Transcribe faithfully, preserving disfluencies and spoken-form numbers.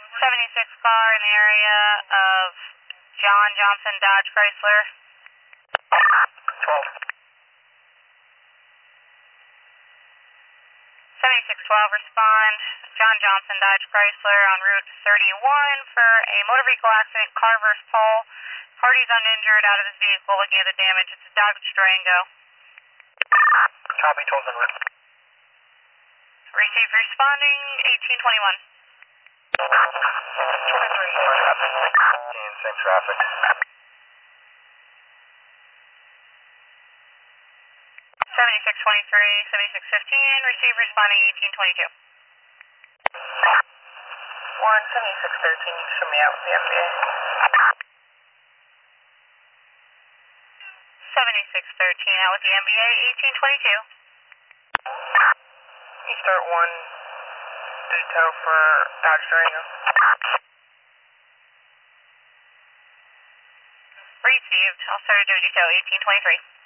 seventy-six car in the area of John Johnson Dodge Chrysler. twelve. seventy-six twelve, respond. John Johnson Dodge Chrysler on Route thirty-one for a motor vehicle accident, car versus pole. Parties uninjured out of his vehicle, looking at the damage. It's a Dodge Durango. Copy, twelve hundred. Receive responding, eighteen twenty-one. twenty-three. Traffic. fifteen, same traffic. seventy-six twenty-three, seventy-six fifteen, receive responding, eighteen twenty-two. one, seventy-six thirteen, you can show me out with the M B A. seventy-six thirteen, out with the M B A, eighteen twenty-two. You start one, detail for Dodge Durango. Received, I'll start a duty tow, eighteen twenty-three.